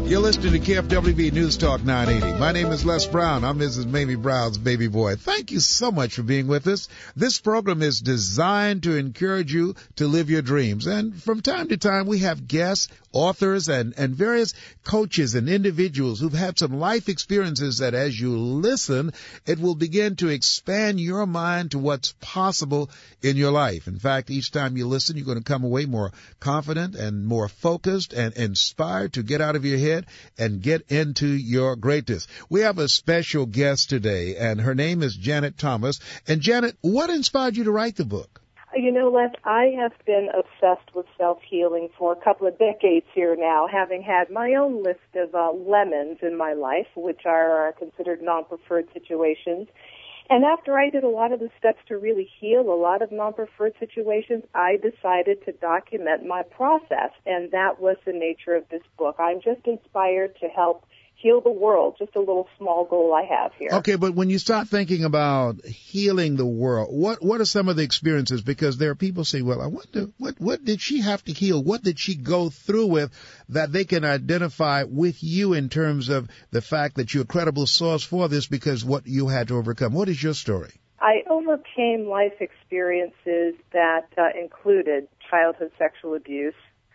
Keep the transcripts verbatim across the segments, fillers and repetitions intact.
You're listening to K F W B News Talk nine eighty. My name is Les Brown. I'm Missus Mamie Brown's baby boy. Thank you so much for being with us. This program is designed to encourage you to live your dreams. And from time to time, we have guests, authors, and, and various coaches and individuals who've had some life experiences that as you listen, it will begin to expand your mind to what's possible in your life. In fact, each time you listen, you're going to come away more confident and more focused and inspired to get out of your head and get into your greatness. We have a special guest today, and her name is Janet Thomas. And Janet, what inspired you to write the book? You know, Les, I have been obsessed with self-healing for a couple of decades here now, having had my own list of uh, lemons in my life, which are uh, considered non-preferred situations. And after I did a lot of the steps to really heal a lot of non-preferred situations, I decided to document my process, and that was the nature of this book. I'm just inspired to help heal the world, just a little small goal I have here. Okay, but when you start thinking about healing the world, what what are some of the experiences? Because there are people say, well, I wonder, what, what did she have to heal? What did she go through with that they can identify with you in terms of the fact that you're a credible source for this because what you had to overcome? What is your story? I overcame life experiences that uh, included childhood sexual abuse,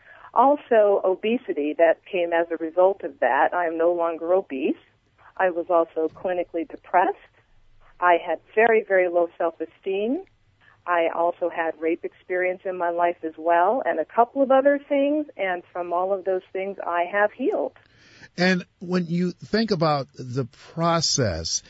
also obesity that came as a result of that. I am no longer obese. I was also clinically depressed. I had very, very low self-esteem. I also had rape experience in my life as well, and a couple of other things, and from all of those things, I have healed. And when you think about the process,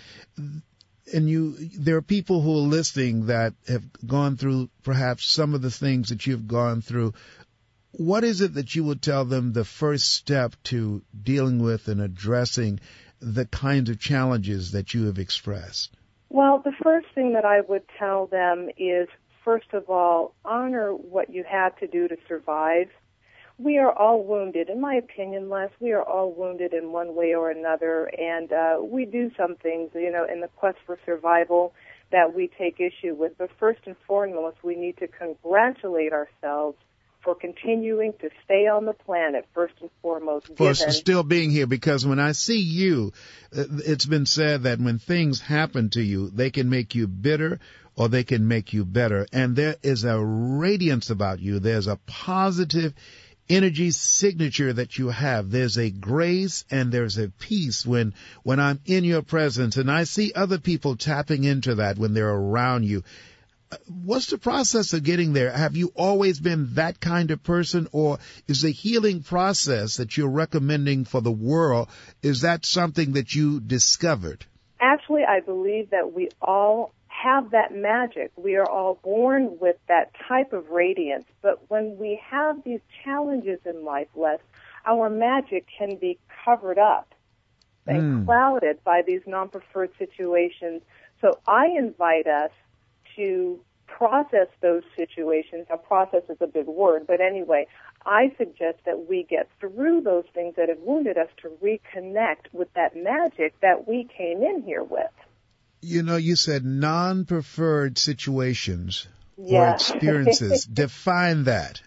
and you, there are people who are listening that have gone through perhaps some of the things that you've gone through. What is it that you would tell them the first step to dealing with and addressing the kinds of challenges that you have expressed? Well, the first thing that I would tell them is, first of all, honor what you had to do to survive. We are all wounded. In my opinion, Les, we are all wounded in one way or another, and uh, we do some things, you know, in the quest for survival that we take issue with. But first and foremost, we need to congratulate ourselves for continuing to stay on the planet, first and foremost. For given. still being here, because when I see you, it's been said that when things happen to you, they can make you bitter or they can make you better. And there is a radiance about you. There's a positive energy signature that you have. There's a grace and there's a peace when, when I'm in your presence. And I see other people tapping into that when they're around you. What's the process of getting there? Have you always been that kind of person, or is the healing process that you're recommending for the world, is that something that you discovered? Actually, I believe that we all have that magic. We are all born with that type of radiance, but when we have these challenges in life, Les, our magic can be covered up and mm. clouded by these non-preferred situations. So I invite us to process those situations. Now, process is a big word, but anyway, I suggest that we get through those things that have wounded us to reconnect with that magic that we came in here with. You know, you said non-preferred situations yeah. or experiences. Define that.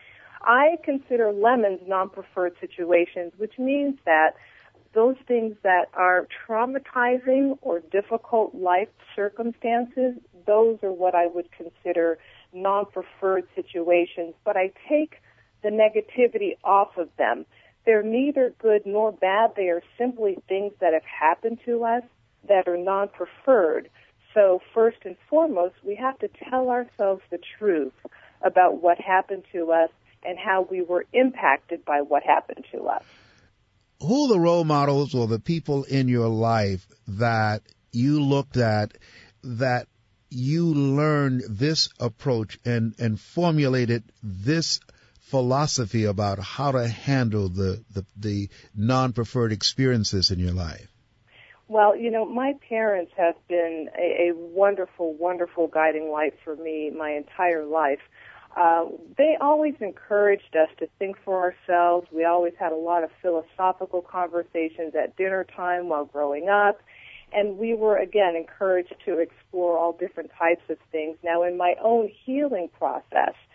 I consider lemons non-preferred situations, which means that those things that are traumatizing or difficult life circumstances, those are what I would consider non-preferred situations. But I take the negativity off of them. They're neither good nor bad. They are simply things that have happened to us that are non-preferred. So first and foremost, we have to tell ourselves the truth about what happened to us and how we were impacted by what happened to us. Who are the role models or the people in your life that you looked at that you learned this approach and, and formulated this philosophy about how to handle the, the, the non-preferred experiences in your life? Well, you know, my parents have been a, a wonderful, wonderful guiding light for me my entire life. Uh, they always encouraged us to think for ourselves. We always had a lot of philosophical conversations at dinner time while growing up. And we were, again, encouraged to explore all different types of things. Now, in my own healing process,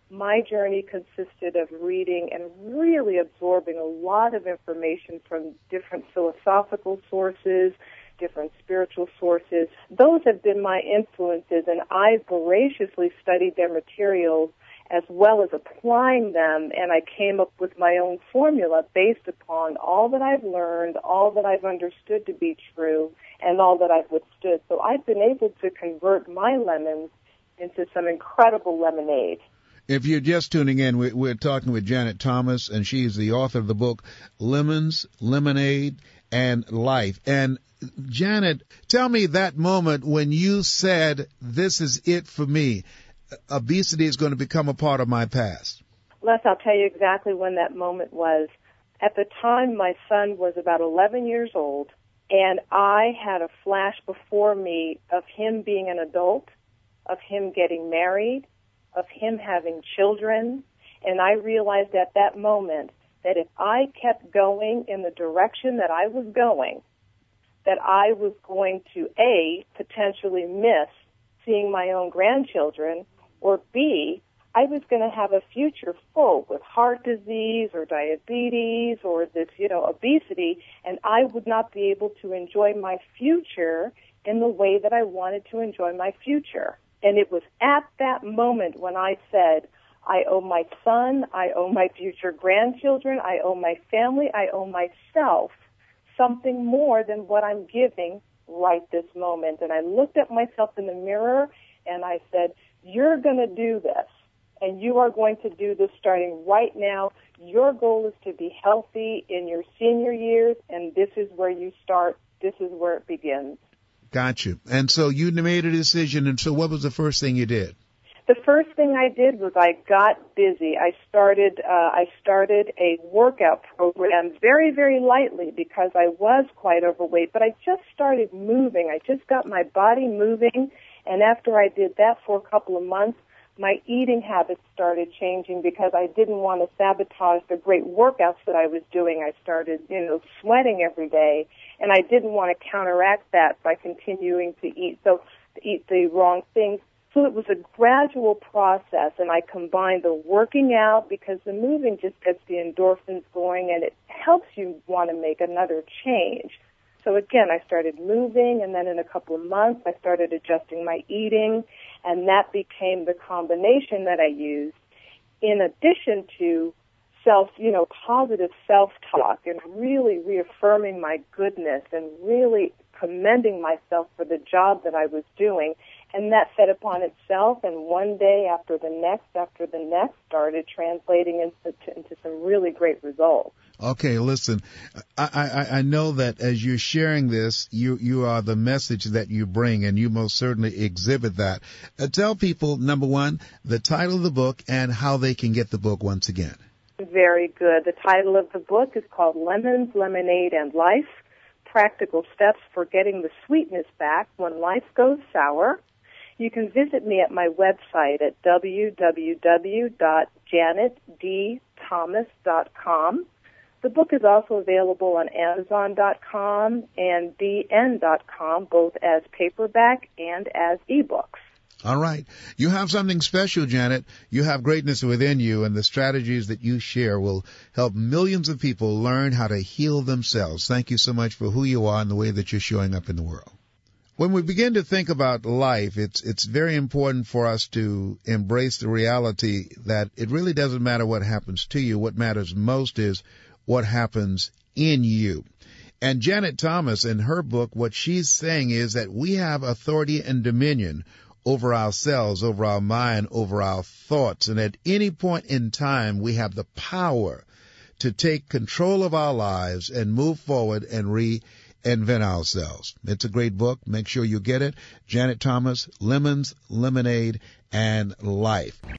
my journey consisted of reading and really absorbing a lot of information from different philosophical sources, different spiritual sources. Those have been my influences, and I've voraciously studied their materials as well as applying them, and I came up with my own formula based upon all that I've learned, all that I've understood to be true, and all that I've withstood. So I've been able to convert my lemons into some incredible lemonade. If you're just tuning in, we're talking with Janet Thomas, and she's the author of the book Lemons, Lemonade, and Life. And Janet, tell me that moment when you said, this is it for me. Obesity is going to become a part of my past. Les, I'll tell you exactly when that moment was. At the time, my son was about eleven years old, and I had a flash before me of him being an adult, of him getting married, of him having children, and I realized at that moment that if I kept going in the direction that I was going, that I was going to, A, potentially miss seeing my own grandchildren, or B, I was going to have a future full with heart disease or diabetes or this, you know, obesity, and I would not be able to enjoy my future in the way that I wanted to enjoy my future. And it was at that moment when I said, I owe my son, I owe my future grandchildren, I owe my family, I owe myself something more than what I'm giving right this moment. And I looked at myself in the mirror and I said, you're going to do this, and you are going to do this starting right now. Your goal is to be healthy in your senior years, and this is where you start. This is where it begins. Got you. And so you made a decision, and so what was the first thing you did? The first thing I did was I got busy. I started uh, I started a workout program very, very lightly because I was quite overweight, but I just started moving. I just got my body moving, and after I did that for a couple of months, my eating habits started changing because I didn't want to sabotage the great workouts that I was doing. I started, you know, sweating every day, and I didn't want to counteract that by continuing to eat so to eat the wrong things. So it was a gradual process, and I combined the working out because the moving just gets the endorphins going, and it helps you want to make another change. So again, I started moving, and then in a couple of months, I started adjusting my eating, and that became the combination that I used in addition to self, you know, positive self-talk and really reaffirming my goodness and really commending myself for the job that I was doing. And that fed upon itself, and one day after the next after the next started translating into, into some really great results. Okay, listen, I, I, I know that as you're sharing this, you, you are the message that you bring, and you most certainly exhibit that. Uh, tell people, number one, the title of the book and how they can get the book once again. Very good. The title of the book is called Lemons, Lemonade, and Life, Practical Steps for Getting the Sweetness Back When Life Goes Sour. You can visit me at my website at w w w dot janet d thomas dot com. The book is also available on amazon dot com and b n dot com, both as paperback and as ebooks. All right. You have something special, Janet. You have greatness within you, and the strategies that you share will help millions of people learn how to heal themselves. Thank you so much for who you are and the way that you're showing up in the world. When we begin to think about life, it's it's very important for us to embrace the reality that it really doesn't matter what happens to you. What matters most is what happens in you. And Janet Thomas, in her book, what she's saying is that we have authority and dominion over ourselves, over our mind, over our thoughts. And at any point in time, we have the power to take control of our lives and move forward and reinvent ourselves. It's a great book. Make sure you get it. Janet Thomas, Lemons, Lemonade, and Life.